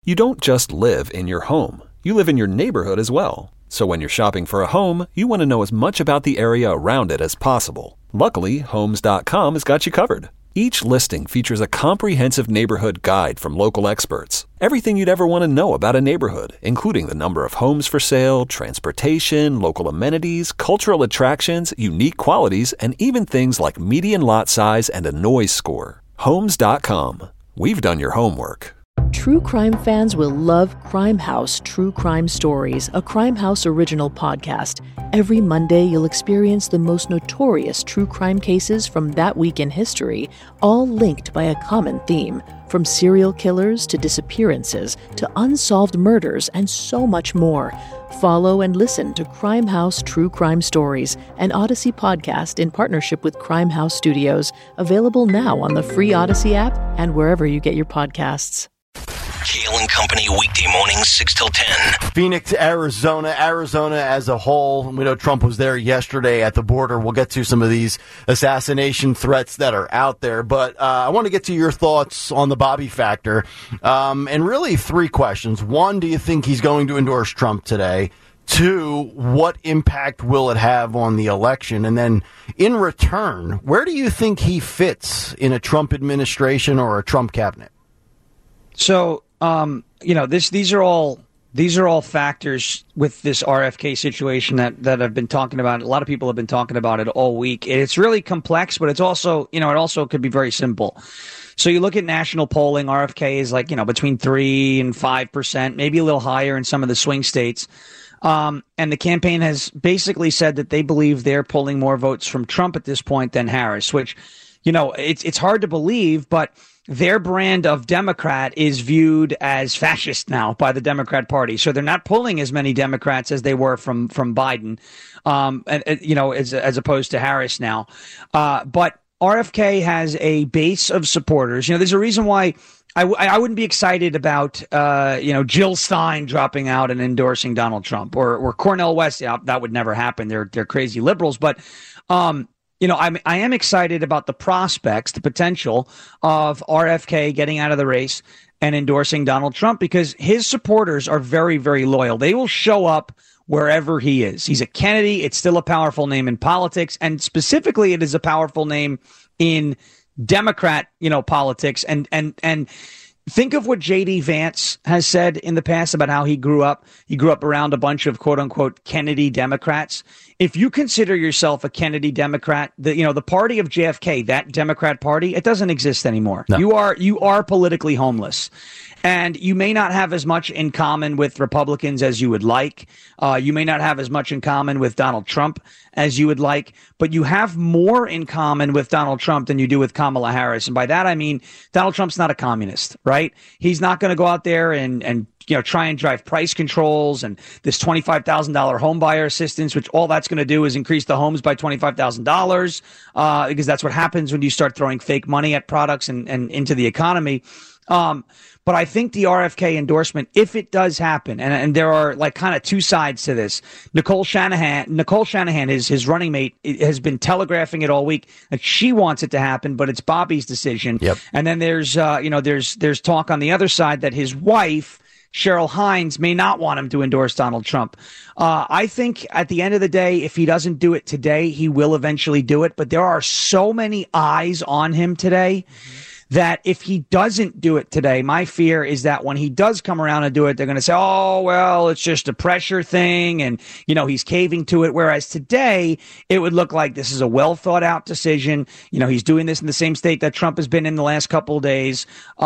You don't just live in your home. You live in your neighborhood as well. So when you're shopping for a home, you want to know as much about the area around it as possible. Luckily, Homes.com has got you covered. Each listing features a comprehensive neighborhood guide from local experts. Everything you'd ever want to know about a neighborhood, including the number of homes for sale, transportation, local amenities, cultural attractions, unique qualities, and even things like median lot size and a noise score. Homes.com. We've done your homework. True crime fans will love Crime House True Crime Stories, a Crime House original podcast. Every Monday, you'll experience the most notorious true crime cases from that week in history, all linked by a common theme. From serial killers to disappearances to unsolved murders and so much more. Follow and listen to Crime House True Crime Stories, an Odyssey podcast in partnership with Crime House Studios, available now on the free Odyssey app and wherever you get your podcasts. Kale and Company, weekday mornings, 6 till 10. Phoenix, Arizona as a whole. We know Trump was there yesterday at the border. We'll get to some of these assassination threats that are out there. But I want to get to your thoughts on the Bobby factor. And really 3 questions. 1, do you think he's going to endorse Trump today? 2, what impact will it have on the election? And then in return, where do you think he fits in a Trump administration or a Trump cabinet? So, these are all factors with this RFK situation that I've been talking about. A lot of people have been talking about it all week. It's really complex, but it's also, it also could be very simple. So you look at national polling, RFK is between 3 and 5%, maybe a little higher in some of the swing states. And the campaign has basically said that they believe they're pulling more votes from Trump at this point than Harris, which, it's hard to believe, but their brand of Democrat is viewed as fascist now by the Democrat Party. So they're not pulling as many Democrats as they were from Biden, as opposed to Harris now. But RFK has a base of supporters. There's a reason why I wouldn't be excited about, Jill Stein dropping out and endorsing Donald Trump or Cornel West. Yeah, that would never happen. They're crazy liberals. But, I am excited about the prospects, the potential of RFK getting out of the race and endorsing Donald Trump because his supporters are very, very loyal. They will show up wherever he is. He's a Kennedy. It's still a powerful name in politics. And specifically, it is a powerful name in Democrat, politics. And think of what J.D. Vance has said in the past about how he grew up. He grew up around a bunch of quote unquote Kennedy Democrats. If you consider yourself a Kennedy Democrat, the party of JFK, that Democrat party, it doesn't exist anymore. No. You are politically homeless. And you may not have as much in common with Republicans as you would like. You may not have as much in common with Donald Trump as you would like, but you have more in common with Donald Trump than you do with Kamala Harris. And by that, I mean, Donald Trump's not a communist, right? He's not going to go out there and try and drive price controls and this $25,000 home buyer assistance, which all that's going to do is increase the homes by $25,000, because that's what happens when you start throwing fake money at products and into the economy. But I think the RFK endorsement, if it does happen, and there are kind of 2 sides to this. Nicole Shanahan, his running mate, has been telegraphing it all week that she wants it to happen, but it's Bobby's decision. Yep. And then there's talk on the other side that his wife, Cheryl Hines, may not want him to endorse Donald Trump. I think at the end of the day, if he doesn't do it today, he will eventually do it. But there are so many eyes on him today that if he doesn't do it today, my fear is that when he does come around and do it, they're going to say, oh, well, it's just a pressure thing. And, he's caving to it. Whereas today, it would look like this is a well thought out decision. He's doing this in the same state that Trump has been in the last couple of days.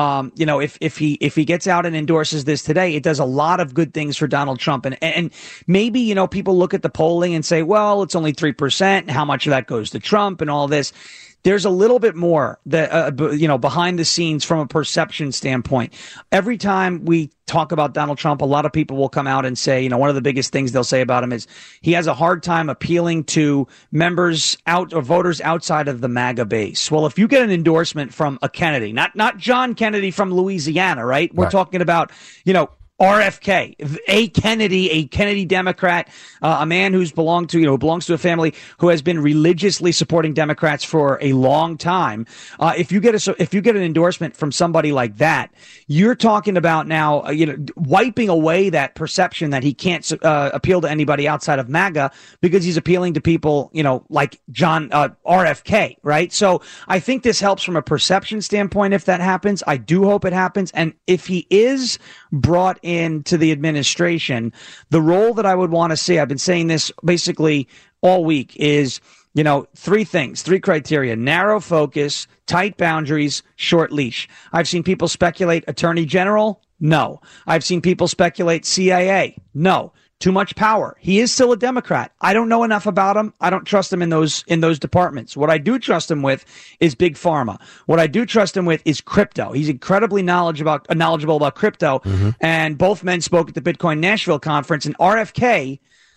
If he gets out and endorses this today, it does a lot of good things for Donald Trump. And maybe, people look at the polling and say, well, it's only 3%. And how much of that goes to Trump and all this? There's a little bit more that, behind the scenes from a perception standpoint. Every time we talk about Donald Trump, a lot of people will come out and say, one of the biggest things they'll say about him is he has a hard time appealing to voters outside of the MAGA base. Well, if you get an endorsement from a Kennedy, not John Kennedy from Louisiana, right? We're talking about, RFK, a Kennedy Democrat, a man who's belongs to a family who has been religiously supporting Democrats for a long time. If you get an endorsement from somebody like that, you're talking about now, wiping away that perception that he can't appeal to anybody outside of MAGA because he's appealing to people, like John RFK, right? So I think this helps from a perception standpoint. If that happens, I do hope it happens, and if he is brought into the administration, the role that I would want to see, I've been saying this basically all week, is, three criteria: narrow focus, tight boundaries, short leash. I've seen people speculate Attorney General. No. I've seen people speculate CIA. No. Too much power. He is still a Democrat. I don't know enough about him. I don't trust him in those departments. What I do trust him with is big pharma. What I do trust him with is crypto. He's incredibly knowledgeable about crypto. Mm-hmm. And both men spoke at the Bitcoin Nashville conference, and RFK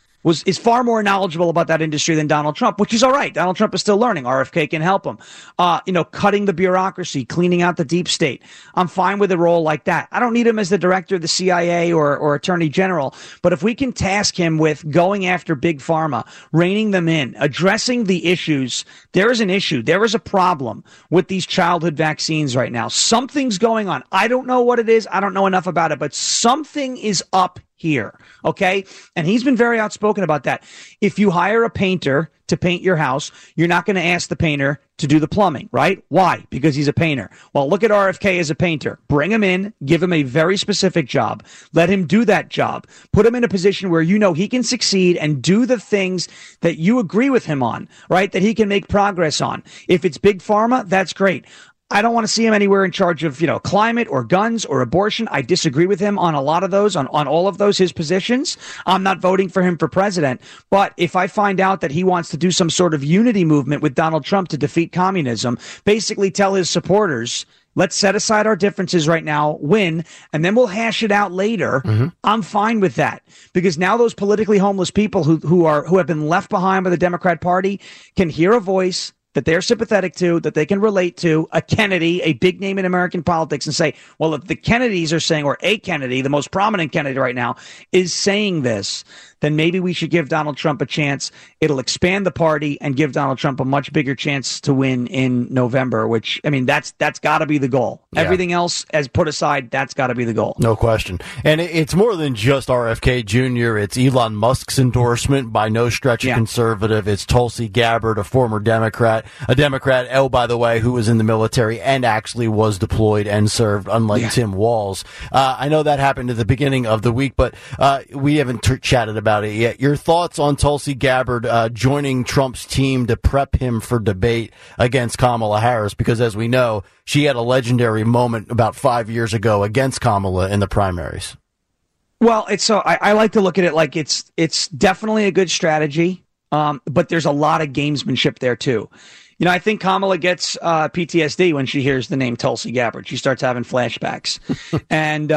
is far more knowledgeable about that industry than Donald Trump, which is all right. Donald Trump is still learning. RFK can help him. Cutting the bureaucracy, cleaning out the deep state. I'm fine with a role like that. I don't need him as the director of the CIA or Attorney General. But if we can task him with going after big pharma, reining them in, addressing the issues, there is an issue. There is a problem with these childhood vaccines right now. Something's going on. I don't know what it is. I don't know enough about it, but something is up here. Okay. And he's been very outspoken about that. If you hire a painter to paint your house, you're not going to ask the painter to do the plumbing, right? Why? Because he's a painter. Well, look at RFK as a painter. Bring him in, give him a very specific job. Let him do that job. Put him in a position where he can succeed and do the things that you agree with him on, right? That he can make progress on. If it's big pharma, that's great. I don't want to see him anywhere in charge of, climate or guns or abortion. I disagree with him on a lot of those, on all of those, his positions. I'm not voting for him for president. But if I find out that he wants to do some sort of unity movement with Donald Trump to defeat communism, basically tell his supporters, let's set aside our differences right now, win, and then we'll hash it out later. Mm-hmm. I'm fine with that, because now those politically homeless people who have been left behind by the Democrat Party can hear a voice that they're sympathetic to, that they can relate to, a Kennedy, a big name in American politics, and say, well, if the Kennedys are saying, or a Kennedy, the most prominent Kennedy right now, is saying this, then maybe we should give Donald Trump a chance. It'll expand the party and give Donald Trump a much bigger chance to win in November, which, that's got to be the goal. Yeah. Everything else as put aside, that's got to be the goal. No question. And it's more than just RFK Jr. It's Elon Musk's endorsement, by no stretch a conservative. It's Tulsi Gabbard, a former Democrat, oh, by the way, who was in the military and actually was deployed and served, unlike Tim Walz. I know that happened at the beginning of the week, but we haven't chatted about it yet. Your thoughts on Tulsi Gabbard joining Trump's team to prep him for debate against Kamala Harris? Because as we know, she had a legendary moment about 5 years ago against Kamala in the primaries. Well, I like to look at it like it's definitely a good strategy, but there's a lot of gamesmanship there too. I think Kamala gets PTSD when she hears the name Tulsi Gabbard. She starts having flashbacks. And,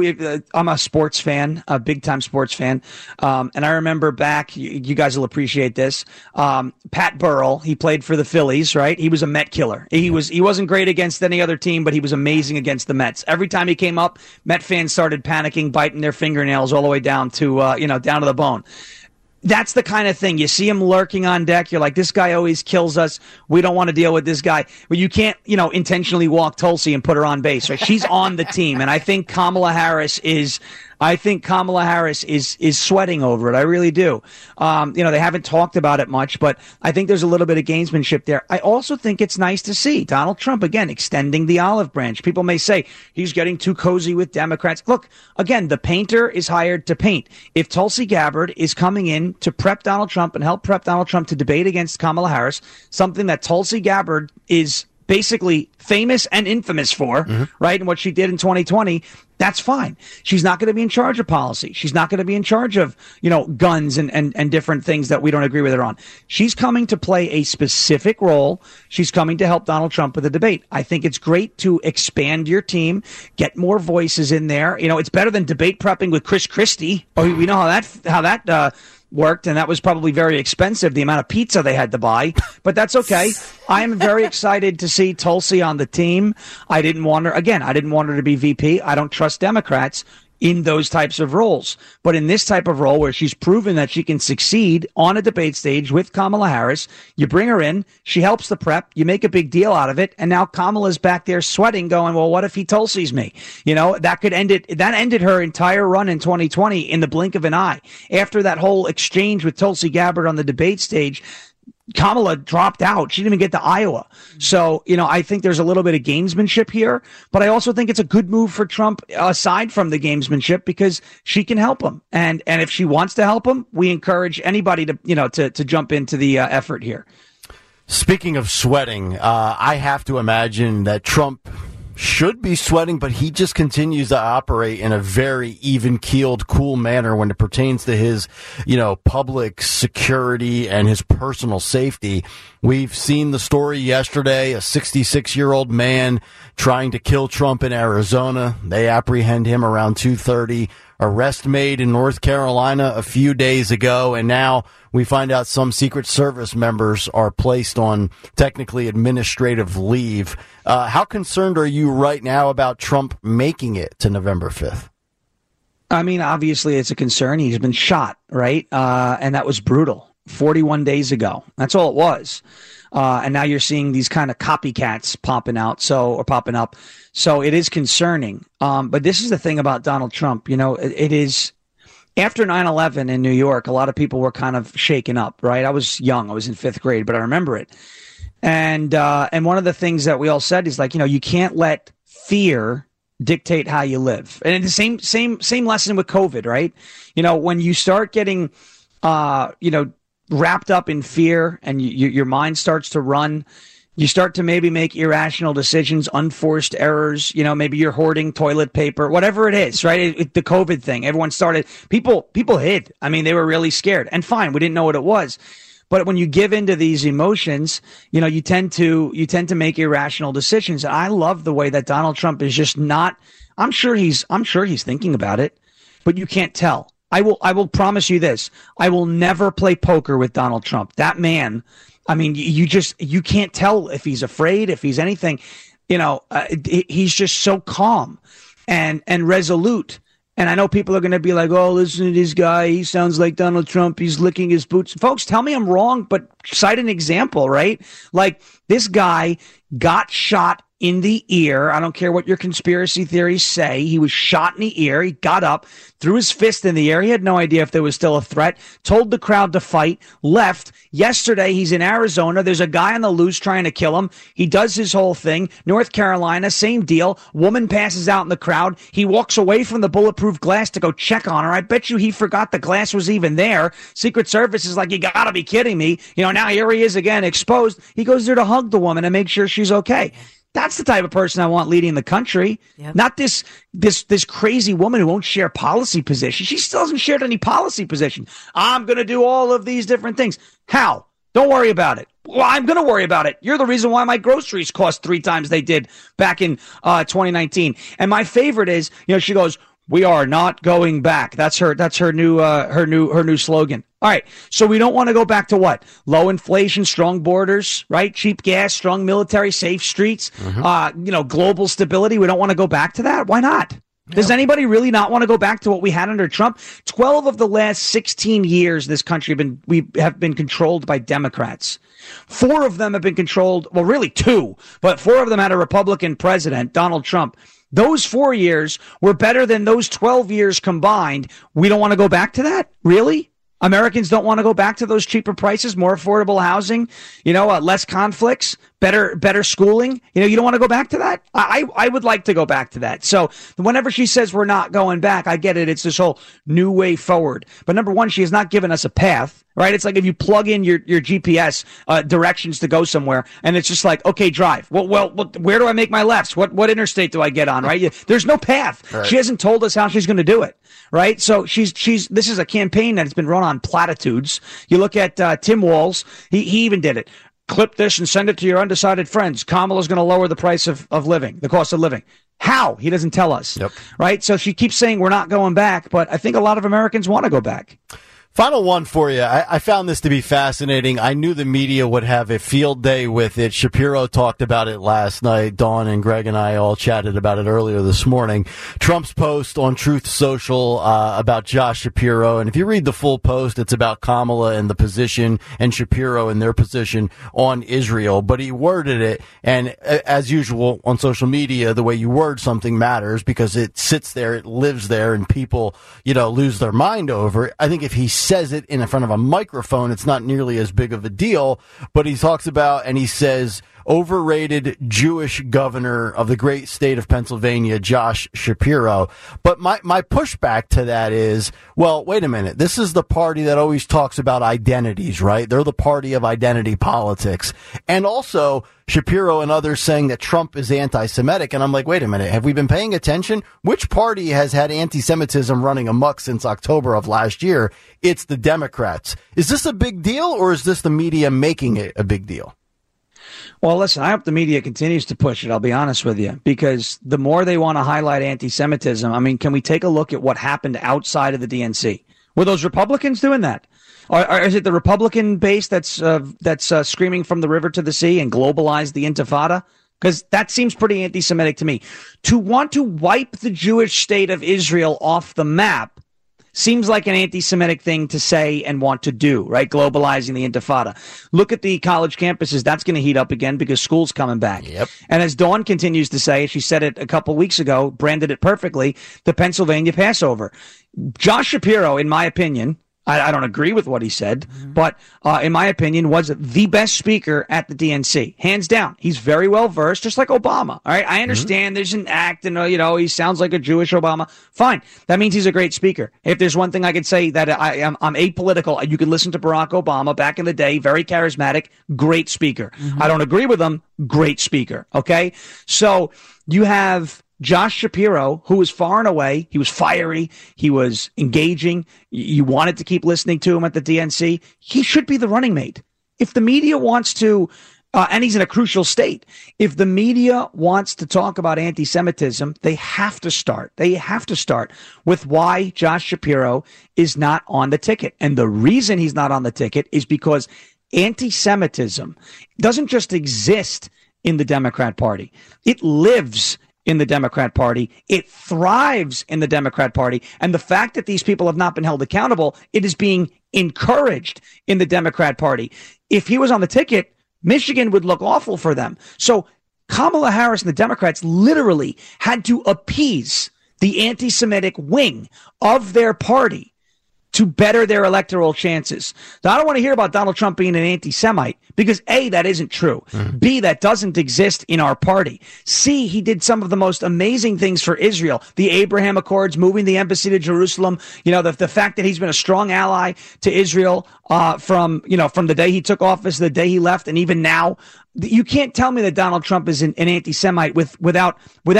I'm a sports fan, a big-time sports fan. And I remember back, you guys will appreciate this, Pat Burrell, he played for the Phillies, right? He was a Met killer. He wasn't great against any other team, but he was amazing against the Mets. Every time he came up, Met fans started panicking, biting their fingernails all the way down to down to the bone. That's the kind of thing. You see him lurking on deck. You're like, this guy always kills us. We don't want to deal with this guy. But you can't, intentionally walk Tulsi and put her on base, right? She's on the team. And I think Kamala Harris is sweating over it. I really do. They haven't talked about it much, but I think there's a little bit of gamesmanship there. I also think it's nice to see Donald Trump, again, extending the olive branch. People may say he's getting too cozy with Democrats. Look, again, the painter is hired to paint. If Tulsi Gabbard is coming in to prep Donald Trump and help prep Donald Trump to debate against Kamala Harris, something that Tulsi Gabbard is basically famous and infamous for, right? And what she did in 2020, that's fine. She's not going to be in charge of policy. She's not going to be in charge of, guns and different things that we don't agree with her on. She's coming to play a specific role. She's coming to help Donald Trump with the debate. I think it's great to expand your team, get more voices in there. It's better than debate prepping with Chris Christie. Oh, we know how that worked, and that was probably very expensive, the amount of pizza they had to buy, but that's okay. I am very excited to see Tulsi on the team. I didn't want her to be VP. I don't trust Democrats. in those types of roles. But in this type of role where she's proven that she can succeed on a debate stage with Kamala Harris, you bring her in, she helps the prep, you make a big deal out of it, and now Kamala's back there sweating going, well, what if he Tulsi's me? That could end it. That ended her entire run in 2020 in the blink of an eye. After that whole exchange with Tulsi Gabbard on the debate stage, Kamala dropped out. She didn't even get to Iowa. So, I think there's a little bit of gamesmanship here, but I also think it's a good move for Trump aside from the gamesmanship because she can help him. And if she wants to help him, we encourage anybody to jump into the effort here. Speaking of sweating, I have to imagine that Trump should be sweating, but he just continues to operate in a very even-keeled, cool manner when it pertains to his, public security and his personal safety. We've seen the story yesterday, a 66-year-old man trying to kill Trump in Arizona. They apprehend him around 2:30. Arrest made in North Carolina a few days ago, and now we find out some Secret Service members are placed on technically administrative leave. How concerned are you right now about Trump making it to November 5th? I mean, obviously it's a concern. He's been shot, right? And that was brutal. 41 days ago. That's all it was. And now you're seeing these kind of copycats popping up. So it is concerning. But this is the thing about Donald Trump. It is after 9/11 in New York, a lot of people were kind of shaken up, right? I was young. I was in 5th grade, but I remember it. And one of the things that we all said is like, you can't let fear dictate how you live. And the same lesson with COVID, right? When you start getting, wrapped up in fear and your mind starts to run, you start to maybe make irrational decisions, unforced errors. Maybe you're hoarding toilet paper, whatever it is, right? The COVID thing, everyone started, people hid. I mean, they were really scared, and fine, we didn't know what it was. But when you give into these emotions, you tend to make irrational decisions. And I love the way that Donald Trump is just not, I'm sure he's thinking about it, but you can't tell. I will promise you this. I will never play poker with Donald Trump. That man, I mean, you can't tell if he's afraid, if he's anything. He's just so calm and resolute. And I know people are going to be like, oh, listen to this guy. He sounds like Donald Trump. He's licking his boots. Folks, tell me I'm wrong, but cite an example, right? Like this guy got shot in the ear. I don't care what your conspiracy theories say. He was shot in the ear. He got up, threw his fist in the air. He had no idea if there was still a threat, told the crowd to fight, left. Yesterday, he's in Arizona. There's a guy on the loose trying to kill him. He does his whole thing. North Carolina, same deal. Woman passes out in the crowd. He walks away from the bulletproof glass to go check on her. I bet you he forgot the glass was even there. Secret Service is like, you gotta be kidding me. Now here he is again, exposed. He goes there to hug the woman and make sure she's okay. That's the type of person I want leading the country. Yep. Not this crazy woman who won't share policy positions. She still hasn't shared any policy position. I'm going to do all of these different things. How? Don't worry about it. Well, I'm going to worry about it. You're the reason why my groceries cost 3 times they did back in 2019. And my favorite is, she goes, "We are not going back." That's her new slogan. All right. So we don't want to go back to what? Low inflation, strong borders, right? Cheap gas, strong military, safe streets, global stability. We don't want to go back to that. Why not? Does anybody really not want to go back to what we had under Trump? 12 of the last 16 years, this country have been controlled by Democrats. 4 of them have been controlled. Well, really 2, but 4 of them had a Republican president, Donald Trump. Those 4 years were better than those 12 years combined. We don't want to go back to that? Really? Americans don't want to go back to those cheaper prices, more affordable housing, less conflicts, better schooling. You don't want to go back to that? I would like to go back to that. So whenever she says we're not going back, I get it. It's this whole new way forward. But number one, she has not given us a path, right? It's like if you plug in your GPS directions to go somewhere and it's just like, okay, drive. Well, where do I make my lefts? What interstate do I get on, right? There's no path. Right. She hasn't told us how she's going to do it. Right. So this is a campaign that has been run on platitudes. You look at Tim Walz. He even did it. Clip this and send it to your undecided friends. Kamala's going to lower the price of living, the cost of living. How? He doesn't tell us. Yep. Right. So she keeps saying we're not going back. But I think a lot of Americans want to go back. Final one for you. I found this to be fascinating. I knew the media would have a field day with it. Shapiro talked about it last night. Dawn and Greg and I all chatted about it earlier this morning. Trump's post on Truth Social about Josh Shapiro. And if you read the full post, it's about Kamala and the position and Shapiro and their position on Israel. But he worded it, and as usual on social media, the way you word something matters because it sits there, it lives there, and people, lose their mind over it. I think if he says it in front of a microphone, it's not nearly as big of a deal, but he talks about, and he says, overrated Jewish governor of the great state of Pennsylvania, Josh Shapiro. But my pushback to that is, well, wait a minute. This is the party that always talks about identities, right? They're the party of identity politics. And also Shapiro and others saying that Trump is anti-Semitic. And I'm like, wait a minute. Have we been paying attention? Which party has had anti-Semitism running amok since October of last year? It's the Democrats. Is this a big deal, or is this the media making it a big deal? Well, listen, I hope the media continues to push it, I'll be honest with you, because the more they want to highlight anti-Semitism, can we take a look at what happened outside of the DNC? Were those Republicans doing that? Or is it the Republican base that's screaming from the river to the sea and globalize the Intifada? Because that seems pretty anti-Semitic to me. To want to wipe the Jewish state of Israel off the map seems like an anti-Semitic thing to say and want to do, right? Globalizing the Intifada. Look at the college campuses. That's going to heat up again because school's coming back. Yep. And as Dawn continues to say, she said it a couple weeks ago, branded it perfectly, the Pennsylvania Passover. Josh Shapiro, in my opinion, I don't agree with what he said, but in my opinion, was the best speaker at the DNC. Hands down. He's very well versed, just like Obama. All right. I understand there's an act and, he sounds like a Jewish Obama. Fine. That means he's a great speaker. If there's one thing I could say that I'm apolitical, you could listen to Barack Obama back in the day, very charismatic, great speaker. I don't agree with him, great speaker. Okay. So you have Josh Shapiro, who was far and away, he was fiery, he was engaging, you wanted to keep listening to him at the DNC. He should be the running mate. If the media wants to, and he's in a crucial state, if the media wants to talk about anti-Semitism, they have to start with why Josh Shapiro is not on the ticket. And the reason he's not on the ticket is because anti-Semitism doesn't just exist in the Democrat Party. It lives in the Democrat Party. It thrives in the Democrat Party. And the fact that these people have not been held accountable, it is being encouraged in the Democrat Party. If he was on the ticket, Michigan would look awful for them. So Kamala Harris and the Democrats literally had to appease the anti-Semitic wing of their party to better their electoral chances. Now, I don't want to hear about Donald Trump being an anti-Semite because A, that isn't true. B, that doesn't exist in our party. C, he did some of the most amazing things for Israel. The Abraham Accords, moving the embassy to Jerusalem, the fact that he's been a strong ally to Israel from the day he took office, the day he left, and even now. You can't tell me that Donald Trump is an anti-Semite without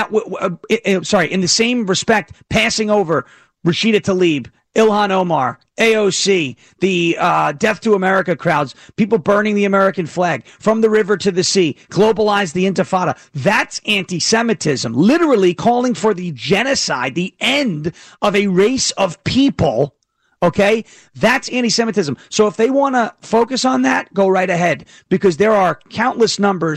in the same respect, passing over Rashida Tlaib, Ilhan Omar, AOC, the Death to America crowds, people burning the American flag from the river to the sea, globalize the Intifada. That's anti-Semitism, literally calling for the genocide, the end of a race of people. Okay, that's anti-Semitism. So if they want to focus on that, go right ahead, because there are countless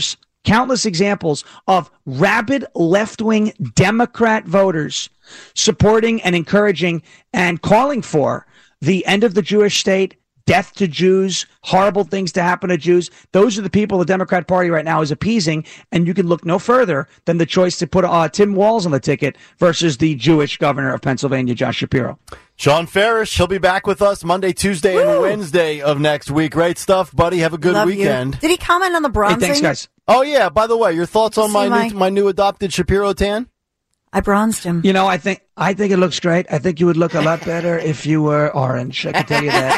examples of rabid left-wing Democrat voters supporting and encouraging and calling for the end of the Jewish state, death to Jews, horrible things to happen to Jews. Those are the people the Democrat Party right now is appeasing, and you can look no further than the choice to put Tim Walz on the ticket versus the Jewish governor of Pennsylvania, Josh Shapiro. Sean Farish, he'll be back with us Monday, Tuesday, and Wednesday of next week. Great stuff, buddy. Have a good weekend. You. Did he comment on the bronzing? Hey, thanks, guys. Oh, yeah. By the way, your thoughts on my new adopted Shapiro tan? I bronzed him. I think it looks great. I think you would look a lot better if you were orange. I can tell you that.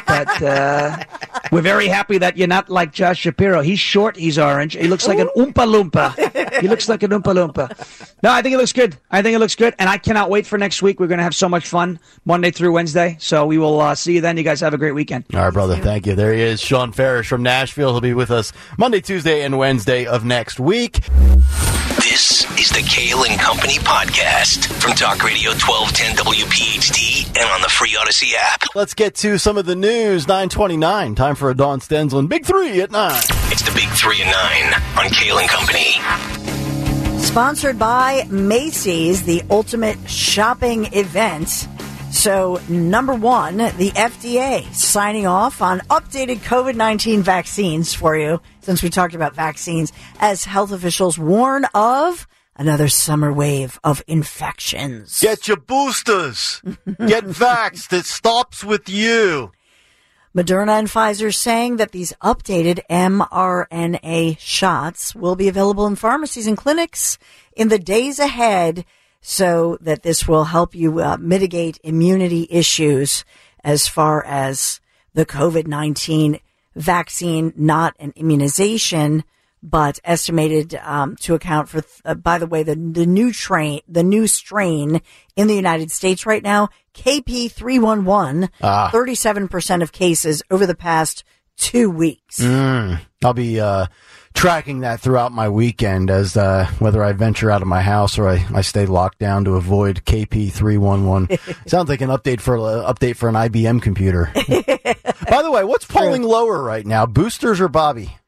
But we're very happy that you're not like Josh Shapiro. He's short. He's orange. He looks like an Oompa Loompa. He looks like an Oompa Loompa. No, I think it looks good. And I cannot wait for next week. We're going to have so much fun Monday through Wednesday. So we will see you then. You guys have a great weekend. All right, brother. Thank you. There he is, Sean Farish from Nashville. He'll be with us Monday, Tuesday, and Wednesday of next week. This is the Kale and Company podcast from Talk Radio 1210 WPHT and on the free Odyssey app. Let's get to some of the news. 9:29. Time for a Dawn Stensland Big 3 at 9. It's the Big 3 and 9 on Kale and Company. Sponsored by Macy's, the ultimate shopping event. So, number one, the FDA signing off on updated COVID-19 vaccines for you, since we talked about vaccines, as health officials warn of another summer wave of infections. Get your boosters. Get vaxxed. It stops with you. Moderna and Pfizer saying that these updated mRNA shots will be available in pharmacies and clinics in the days ahead, so that this will help you mitigate immunity issues as far as the COVID-19 vaccine, not an immunization, but estimated to account for, by the way, the new strain in the United States right now, KP.311, 37% of cases over the past 2 weeks. I'll be tracking that throughout my weekend, as whether I venture out of my house or I stay locked down to avoid KP.311. Sounds like an update for an IBM computer. By the way, what's polling lower right now, boosters or Bobby?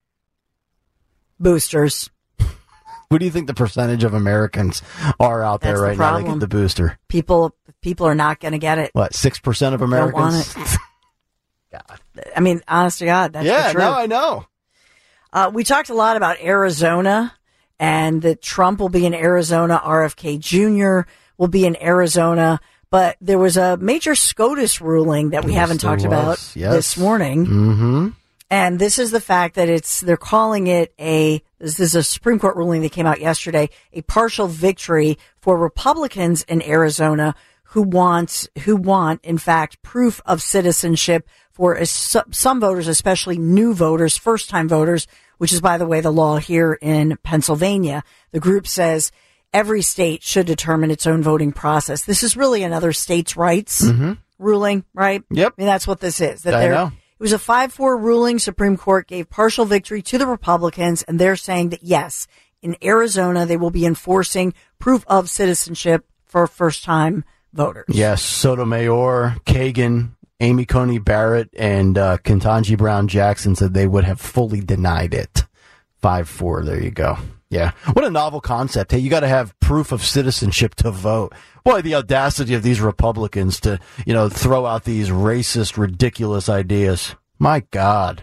Boosters. What do you think the percentage of Americans are out there right now that get the booster? People are not going to get it. What, 6% of Americans? Don't want it. God. I mean, honest to God, that's the truth. No, I know. We talked a lot about Arizona, and that Trump will be in Arizona. RFK Jr. will be in Arizona. But there was a major SCOTUS ruling that we haven't talked about this morning. Mm-hmm. And this is the fact that they're calling it this is a Supreme Court ruling that came out yesterday, a partial victory for Republicans in Arizona who want, in fact, proof of citizenship for some voters, especially new voters, first-time voters, which is, by the way, the law here in Pennsylvania. The group says every state should determine its own voting process. This is really another states' rights ruling, right? Yep. I mean, that's what this is. I know. It was a 5-4 ruling. Supreme Court gave partial victory to the Republicans, and they're saying that, yes, in Arizona, they will be enforcing proof of citizenship for first-time voters. Yes, Sotomayor, Kagan, Amy Coney Barrett, and Ketanji Brown Jackson said they would have fully denied it. 5-4, there you go. Yeah. What a novel concept. Hey, you got to have proof of citizenship to vote. Boy, the audacity of these Republicans to, throw out these racist, ridiculous ideas. My God.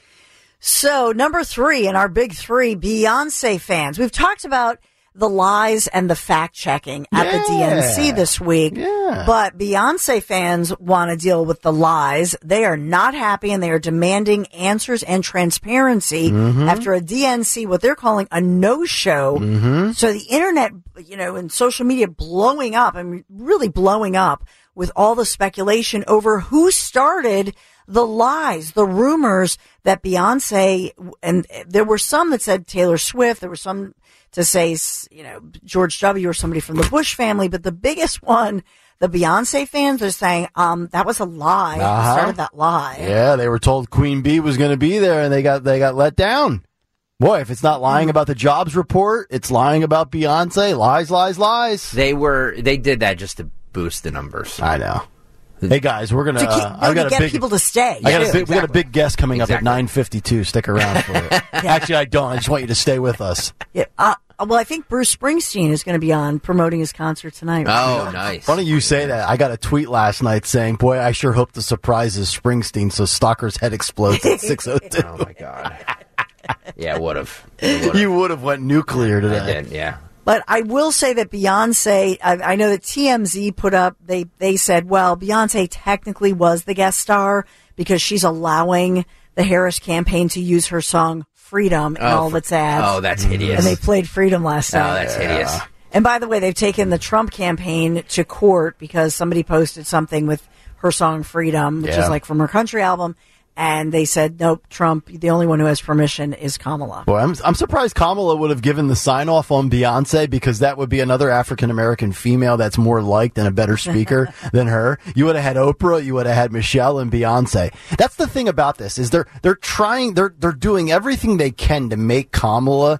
So, number 3 in our big 3, Beyonce fans. We've talked about the lies and the fact-checking at the DNC this week. Yeah. But Beyonce fans want to deal with the lies. They are not happy, and they are demanding answers and transparency after a DNC, what they're calling a no-show. So the internet, and social media blowing up, really blowing up with all the speculation over who started the lies, the rumors that Beyonce, and there were some that said Taylor Swift, there were some to say, George W. or somebody from the Bush family, but the biggest one, the Beyonce fans are saying, that was a lie. Started that lie. Yeah, they were told Queen Bee was going to be there, and they got let down. Boy, if it's not lying about the jobs report, it's lying about Beyonce. Lies, lies, lies. They did that just to boost the numbers. I know. Hey guys, we're gonna. I've got to get people to stay. We got a big guest coming up at 9:52. Stick around for it. Actually, I don't. I just want you to stay with us. Yeah. Well, I think Bruce Springsteen is going to be on promoting his concert tonight. Oh, nice. Funny you say that. I got a tweet last night saying, "Boy, I sure hope the surprise is Springsteen, so Stalker's head explodes at 6:02." Oh my God. Yeah, would have. You would have went nuclear today. I did. Yeah. But I will say that Beyonce, I know that TMZ put up, they said, well, Beyonce technically was the guest star because she's allowing the Harris campaign to use her song Freedom in all of its ads. Oh, that's hideous. And they played Freedom last night. Oh, that's hideous. And by the way, they've taken the Trump campaign to court because somebody posted something with her song Freedom, which is like from her country album. And they said, nope, Trump, the only one who has permission is Kamala. Boy, I'm surprised Kamala would have given the sign-off on Beyonce, because that would be another African-American female that's more liked and a better speaker than her. You would have had Oprah, you would have had Michelle and Beyonce. That's the thing about this, is they're doing everything they can to make Kamala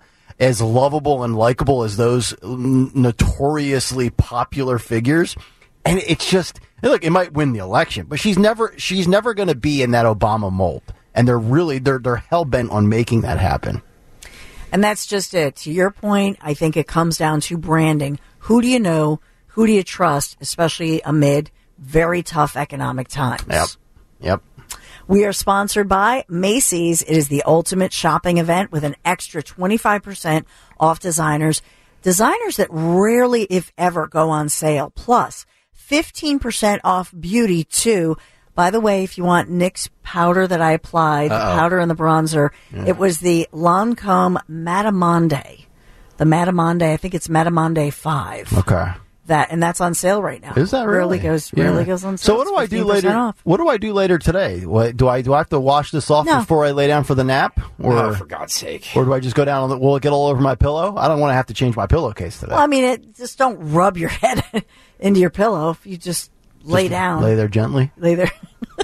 as lovable and likable as those notoriously popular figures. And it's just, look, it might win the election, but she's never going to be in that Obama mold. And they're hell bent on making that happen. And that's just it. To your point, I think it comes down to branding. Who do you know? Who do you trust, especially amid very tough economic times? Yep. We are sponsored by Macy's. It is the ultimate shopping event with an extra 25% off designers. Designers that rarely, if ever, go on sale. Plus, 15% off beauty, too. By the way, if you want NYX powder that I applied, the powder and the bronzer, it was the Lancome Matamonde. The Matamonde, I think it's Matamonde 5. Okay. That's on sale right now. Is that really? Rarely goes on sale. So what do I do later? Off. What do I do later today? Do I have to wash this off before I lay down for the nap? Or for God's sake. Or do I just go down will it get all over my pillow? I don't want to have to change my pillowcase today. Well, I mean, just don't rub your head into your pillow. If you just lay down. Lay there gently. Lay there.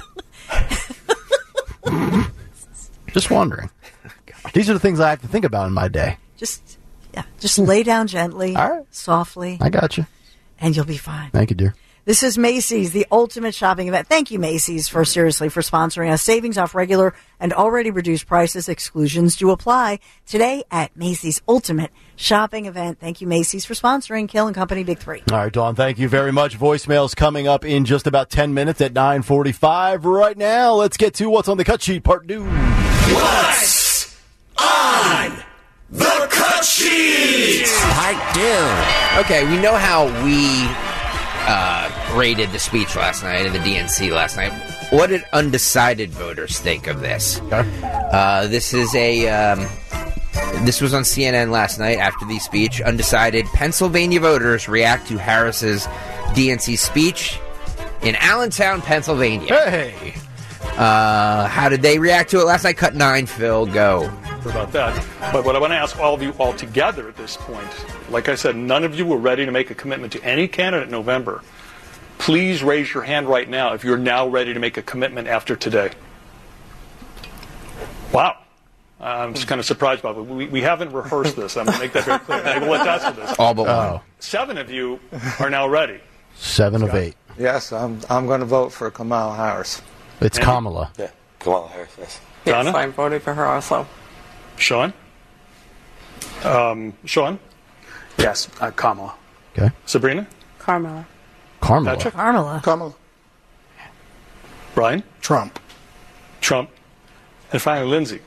Just wondering. These are the things I have to think about in my day. Just lay down gently, all right. Softly. I got you. And you'll be fine. Thank you, dear. This is Macy's, the ultimate shopping event. Thank you, Macy's, for sponsoring us. Savings off regular and already reduced prices. Exclusions do apply. Today at Macy's Ultimate Shopping Event. Thank you, Macy's, for sponsoring Kill and Company Big 3. All right, Dawn, thank you very much. Voicemails coming up in just about 10 minutes at 9:45. Right now, let's get to What's on the Cut Sheet, Part 2. What's on the Cut Sheet? Part 2. Okay, we know how we rated the speech last night in the DNC last night. What did undecided voters think of this? This is this was on CNN last night after the speech. Undecided Pennsylvania voters react to Harris's DNC speech in Allentown, Pennsylvania. Hey! How did they react to it last night? Cut 9, Phil, go. About that. But what I want to ask all of you all together at this point, like I said, none of you were ready to make a commitment to any candidate in November. Please raise your hand right now if you're now ready to make a commitment after today. Wow. I'm just kind of surprised by it. We haven't rehearsed this. I'm going to make that very clear. I will attest to this. All but one. 7 of you are now ready. 7 of 8. Yes, I'm going to vote for Kamala Harris. It's Kamala. Yeah, Kamala Harris, yes. Donna? Yes, I'm voting for her also. Sean? Sean? Yes, Kamala. Okay. Sabrina? Carmela. Carmela. Patrick? Carmela. Brian? Trump. And finally, Lindsay.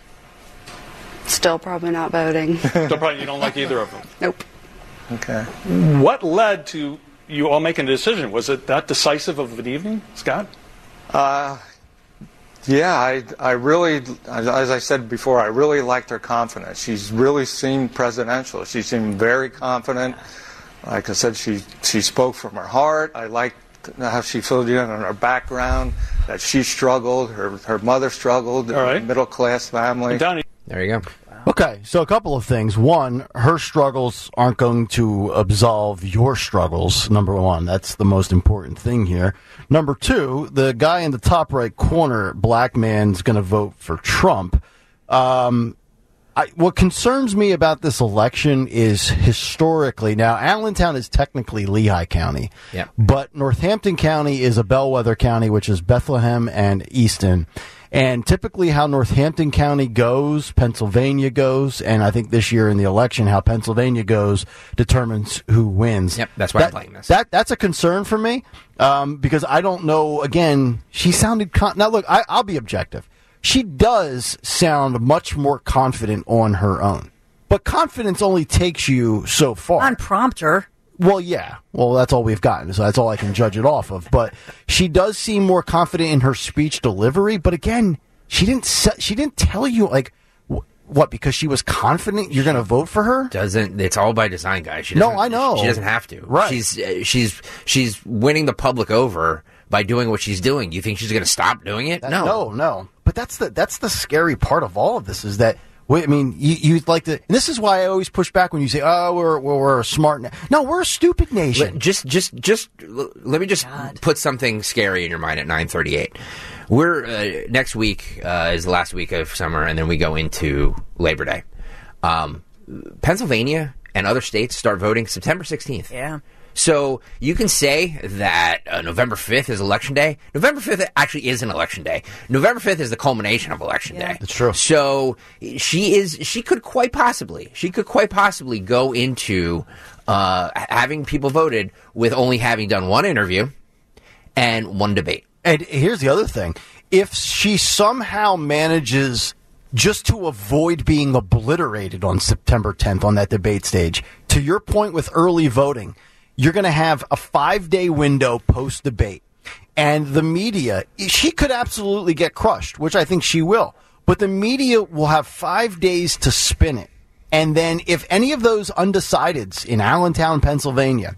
Still probably not voting. So probably you don't like either of them. Nope. Okay. What led to you all making a decision? Was it that decisive of an evening, Scott? Yeah, I really, as I said before, I really liked her confidence. She's really seemed presidential. She seemed very confident. Like I said, she spoke from her heart. I liked how she filled in on her background, that she struggled, her mother struggled, all right. Middle class family. Donnie. There you go. Okay, so a couple of things. One, her struggles aren't going to absolve your struggles, number one. That's the most important thing here. Number two, the guy in the top right corner, black man's going to vote for Trump. What concerns me about this election is historically, now Allentown is technically Lehigh County, but Northampton County is a bellwether county, which is Bethlehem and Easton. And typically how Northampton County goes, Pennsylvania goes, and I think this year in the election, how Pennsylvania goes determines who wins. Yep, that's why I'm playing this. That's a concern for me, because I don't know, again, she sounded, now look, I'll be objective. She does sound much more confident on her own. But confidence only takes you so far. On prompter. Well, yeah. Well, that's all we've gotten, so that's all I can judge it off of. But she does seem more confident in her speech delivery. But again, she didn't tell you, like, what, because she was confident you're going to vote for her? It's all by design, guys. No, I know. She doesn't have to. Right. She's winning the public over by doing what she's doing. You think she's going to stop doing it? No. But that's the scary part of all of this is that, I mean, you'd like to, and this is why I always push back when you say, "Oh, we're a smart." No, we're a stupid nation. Just let me just put something scary in your mind at 9:38. We're next week is the last week of summer, and then we go into Labor Day. Pennsylvania and other states start voting September 16th. Yeah. So you can say that November 5th is Election Day. November 5th actually is an Election Day. November 5th is the culmination of Election Day. That's true. So she could quite possibly go into having people voted with only having done one interview and one debate. And here's the other thing. If she somehow manages just to avoid being obliterated on September 10th on that debate stage, to your point with early voting, you're going to have a 5-day window post-debate. And the media, she could absolutely get crushed, which I think she will. But the media will have 5 days to spin it. And then if any of those undecideds in Allentown, Pennsylvania,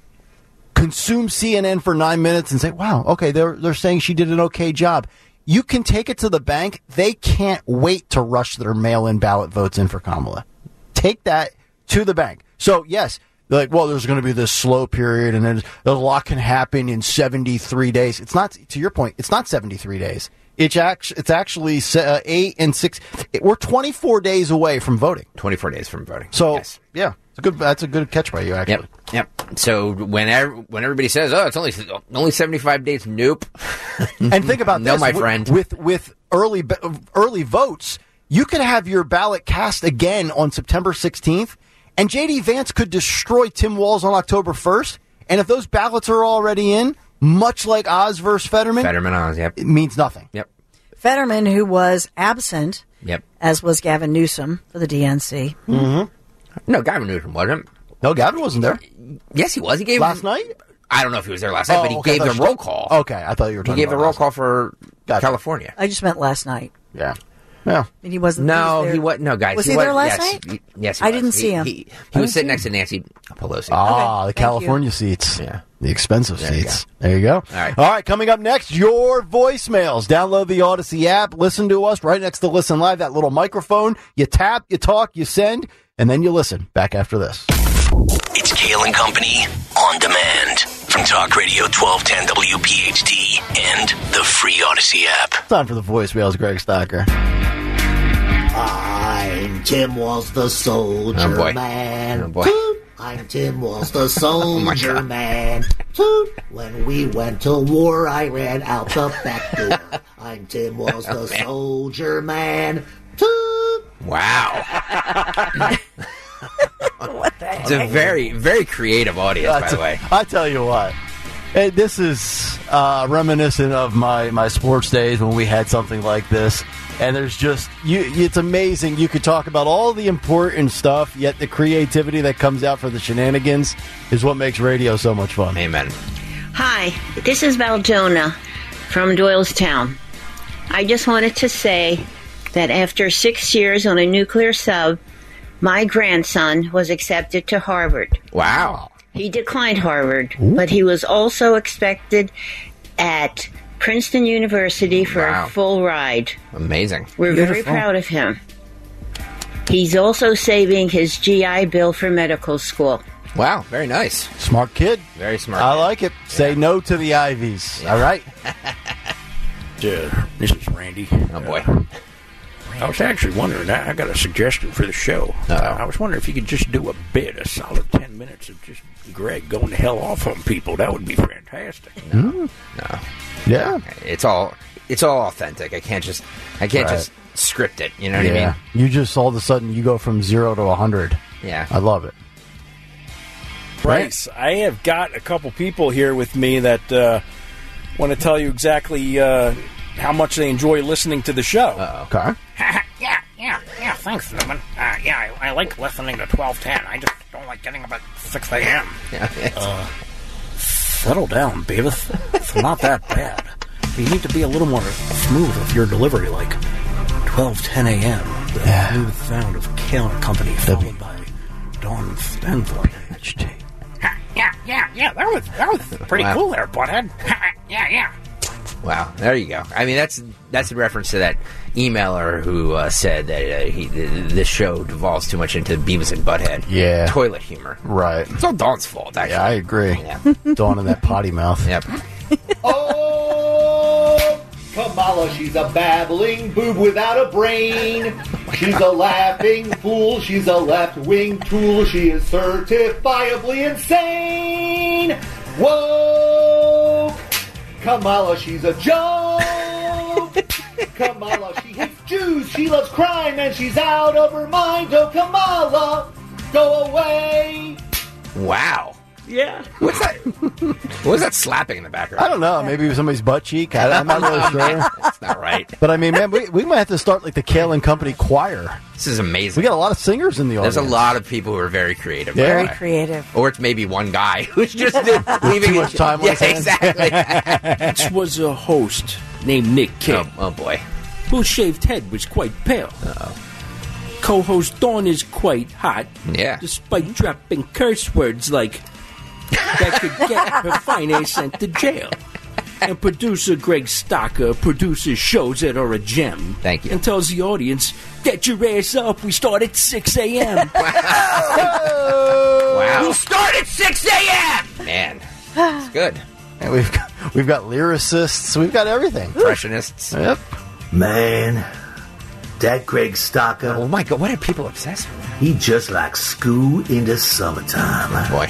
consume CNN for 9 minutes and say, wow, okay, they're saying she did an okay job, you can take it to the bank. They can't wait to rush their mail-in ballot votes in for Kamala. Take that to the bank. So, yes, they're like, well, there's going to be this slow period, and then a lot can happen in 73 days. It's not, to your point, it's not 73 days. It's actually 8 and 6. We're 24 days away from voting. 24 days from voting. So, yes. Yeah, that's a good catch by you, actually. Yep. So when everybody says, "Oh, it's only 75 days," nope. And think about no, this, my friend. With early votes, you could have your ballot cast again on September 16th, and J.D. Vance could destroy Tim Walz on October 1st. And if those ballots are already in, much like Oz versus Fetterman, Oz, yep, it means nothing. Yep. Fetterman, who was absent, yep, as was Gavin Newsom for the DNC. Mm-hmm. No, Gavin Newsom wasn't. No, Gavin wasn't there. Yes, he was. He gave last night. I don't know if he was there last night, but he gave the roll call. Okay, I thought you were talking. He gave about the roll call for California. I just meant last night. Yeah. Yeah. And he wasn't. No, he was. No, guys, Was he there last night? Yes, I didn't see him. He was sitting next to Nancy Pelosi. Ah, the thank California seats. Yeah. The expensive There you seats. There you go. All right. All right, coming up next, your voicemails. Download the Odyssey app. Listen to us right next to Listen Live, that little microphone. You tap, you talk, you send, and then you listen. Back after this. It's Kale and Company on demand from Talk Radio 1210 WPHT and the free Odyssey app. Time for the voicemails, Greg Stocker. I'm Tim Walz, the soldier man. Oh, boy. Toot. I'm Tim Walz, the soldier man. Toot. When we went to war, I ran out the back door. I'm Tim Walz, the soldier man. Toot. Wow. What the heck? It's a very, very creative audience, by the way. I tell you what. This is reminiscent of my sports days when we had something like this. And there's just, it's amazing. You could talk about all the important stuff, yet the creativity that comes out for the shenanigans is what makes radio so much fun. Amen. Hi, this is Valdona from Doylestown. I just wanted to say that after 6 years on a nuclear sub, my grandson was accepted to Harvard. Wow. He declined Harvard, but he was also expected at Princeton University for a full ride. Amazing. We're very proud of him. He's also saving his GI Bill for medical school. Wow, very nice. Smart kid. Very smart. I like it. Say no to the Ivies. All right? This is Randy. Oh, boy. I was actually wondering, I got a suggestion for the show. I was wondering if you could just do a solid 10 minutes of just Greg going the hell off on people. That would be fantastic. No. Yeah. It's all authentic. I can't just script it. You know what I mean? You just all of a sudden you go from 0 to 100. Yeah. I love it. Bryce, I have got a couple people here with me that want to tell you exactly how much they enjoy listening to the show. Okay. Yeah, thanks, Newman. I like listening to 1210. I just don't like getting up at 6 a.m. Settle down, Beavis. It's not that bad. You need to be a little more smooth with your delivery, like 12:10 a.m. The smooth sound of Kale and Company, followed by Dawn Stanthorpe. Yeah, that was pretty cool there, butthead. Yeah. Wow, there you go. I mean, that's a reference to that emailer who said that this show devolves too much into Beavis and Butthead toilet humor. Right. It's all Dawn's fault, actually. Yeah, I agree. Yeah. Dawn in that potty mouth. Yep. Oh, Kamala, she's a babbling boob without a brain. She's a laughing fool. She's a left-wing tool. She is certifiably insane. Whoa! Kamala, she's a joke. Kamala, she hates Jews. She loves crime, and she's out of her mind. Oh, Kamala, go away. Wow. Yeah. What's that? What was that slapping in the background? I don't know. Maybe it was somebody's butt cheek. I'm not really sure. That's not right. But I mean, man, we might have to start like the Kale and Company choir. This is amazing. We got a lot of singers in the audience. There's a lot of people who are very creative. Yeah. Very creative. Or it's maybe one guy who's just leaving too much time on Yeah, his hands. exactly. This was a host named Nick King. Oh boy. Whose shaved head was quite pale. Uh-oh. Co-host Dawn is quite hot. Yeah. Despite dropping curse words like that could get her fine ass sent to jail. And producer Greg Stocker produces shows that are a gem. Thank you. And tells the audience, get your ass up, we start at 6 a.m. Wow. We start at 6 a.m. Man, it's good. And we've got lyricists. We've got everything. Impressionists. Yep. Man, that Greg Stocker. Oh my God, what are people obsessed with? He just like school in the summertime. Boy.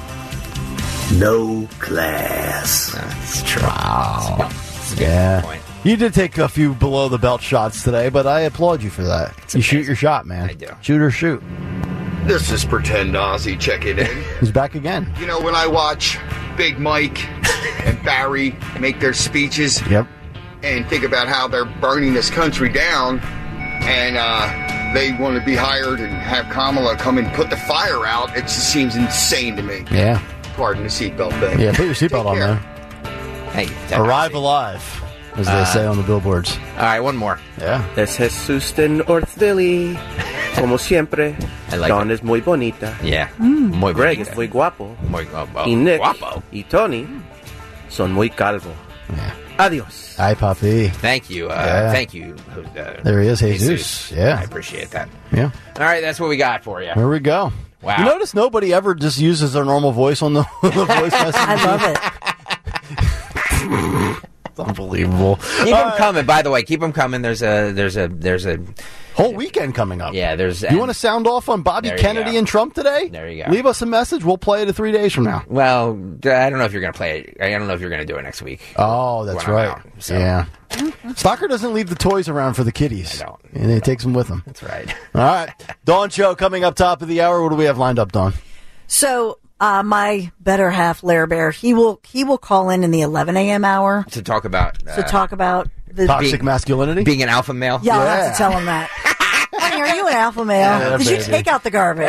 No class. That's true. Wow. That's a good point. You did take a few below the belt shots today, but I applaud you for that. You shoot your shot, man. I do. Shoot or shoot. This is Pretend Ozzy checking in. He's back again. You know, when I watch Big Mike and Barry make their speeches and think about how they're burning this country down and they want to be hired and have Kamala come and put the fire out, it just seems insane to me. Yeah. Pardon the seatbelt thing. Yeah, put your seatbelt on there. Hey, Arrive alive, as they say on the billboards. All right, one more. Yeah. Es Jesus de Northville. Como siempre, I like Dawn it. es muy bonita. Yeah. Muy Greg bonita. es muy guapo. Muy guapo. Y Nick Guapo. y Tony son muy calvo. Yeah. Adios. Hi, Papi. Thank you. Yeah. Thank you. There he is, Jesus. Yeah. I appreciate that. Yeah. All right, that's what we got for you. Here we go. Wow. You notice nobody ever just uses their normal voice on the voice message? I love it. It's unbelievable. Keep them coming. By the way, keep them coming. There's a whole weekend coming up. Yeah, there's. You want to sound off on Bobby There you Kennedy go. and Trump today? There you go. Leave us a message. We'll play it 3 days from now. Well, I don't know if you're going to play it. I don't know if you're going to do it next week. Oh, that's When I'm right. out, so. Yeah. Stalker doesn't leave the toys around for the kiddies. I don't. And he takes them with him. That's right. All right. Dawn Show coming up top of the hour. What do we have lined up, Dawn? So, my better half, Lair Bear, he will call in the 11 a.m. hour To talk about. to talk about the Toxic masculinity? Being an alpha male. Yeah, I'll have to tell him that. Honey, are you an alpha male? Yeah, Did you baby. take out the garbage?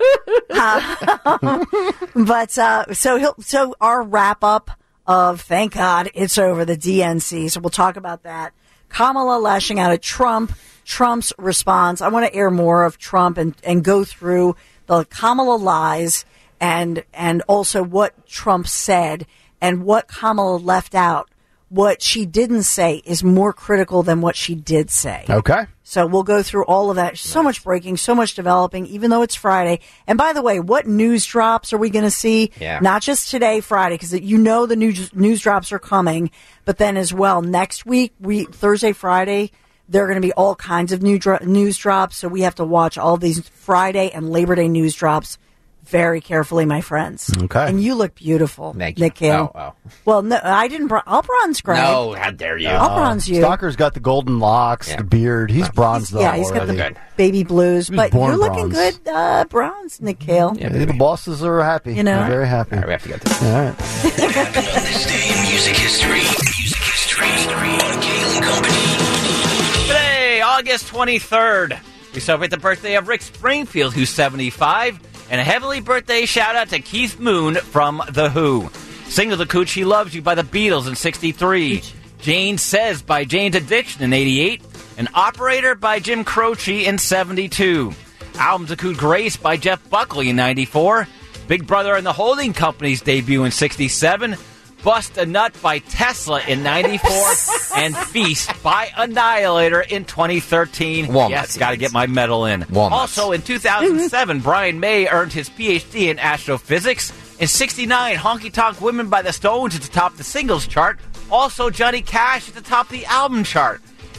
So our wrap up of thank God it's over the DNC. So we'll talk about that. Kamala lashing out at Trump. Trump's response. I want to air more of Trump and go through the Kamala lies and also what Trump said and what Kamala left out. What she didn't say is more critical than what she did say. Okay. So we'll go through all of that. So much breaking, so much developing, even though it's Friday. And by the way, what news drops are we going to see? Yeah. Not just today, Friday, because you know the news drops are coming, but then as well next week, Thursday, Friday, there are going to be all kinds of news drops. So we have to watch all these Friday and Labor Day news drops very carefully, my friends. Okay. And you look beautiful, Thank you. Nick Cale. Oh. Well, no, I didn't. I'll bronze Greg. No, how dare you? I'll bronze you. Stalker's got the golden locks, the beard. He's bronzed up Yeah, he's got already. the baby blues, was but born you're looking bronze. good, bronze, Nick Cale. Yeah, The bosses are happy. You know? They're very happy. All right, we have to get this. All right. What happened on this day in music history? Music history on Kale and Company. Today, August 23rd, we celebrate the birthday of Rick Springfield, who's 75, and a heavenly birthday shout-out to Keith Moon from The Who. Single to Cooch, He Loves You by the Beatles in 63. Jane Says by Jane's Addiction in 88. An Operator by Jim Croce in 72. Albums include Grace by Jeff Buckley in 94. Big Brother and the Holding Company's debut in 67. Bust a Nut by Tesla in 94. And Feast by Annihilator in 2013. Walnuts, Yes, got to get my medal in. Walnuts. Also, in 2007, Brian May earned his PhD in astrophysics. In 69, Honky Tonk Women by the Stones at the top of the singles chart. Also, Johnny Cash at the top of the album chart.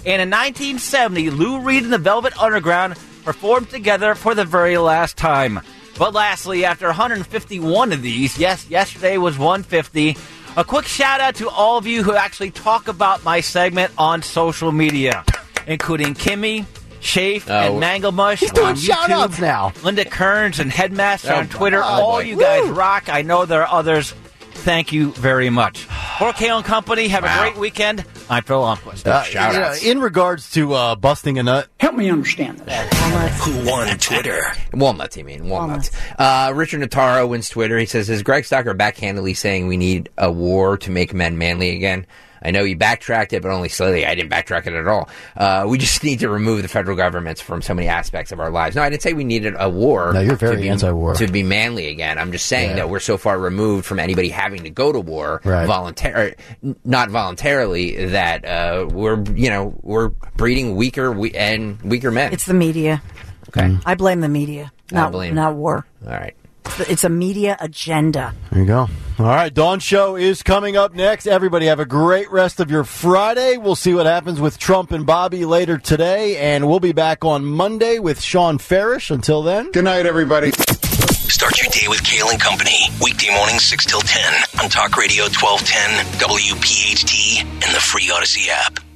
And in 1970, Lou Reed and the Velvet Underground performed together for the very last time. But lastly, after 151 of these, yes, yesterday was 150, a quick shout out to all of you who actually talk about my segment on social media, including Kimmy, Shafe, and Manglemush. He's doing on shout YouTube, outs now. Linda Kearns and Headmaster on Twitter. All you guys rock. I know there are others. Thank you very much. For Kale & Company, have a great weekend. I'm Phil Lundquist. In regards to busting a nut. Help me understand this. Who won Twitter? Walnuts, you mean. Walnuts. Richard Notaro wins Twitter. He says, is Greg Stocker backhandedly saying we need a war to make men manly again? I know you backtracked it, but only slightly. I didn't backtrack it at all. We just need to remove the federal governments from so many aspects of our lives. No, I didn't say we needed a war. No, you're very anti-war. To be manly again. I'm just saying that we're so far removed from anybody having to go to war not voluntarily that we're breeding weaker men. It's the media. Okay. I blame the media, not war. All right. It's a media agenda. There you go. All right, Dawn Show is coming up next. Everybody have a great rest of your Friday. We'll see what happens with Trump and Bobby later today, and we'll be back on Monday with Sean Farish. Until then, good night, everybody. Start your day with Kale & Company. Weekday mornings 6 till 10 on Talk Radio 1210, WPHT, and the free Odyssey app.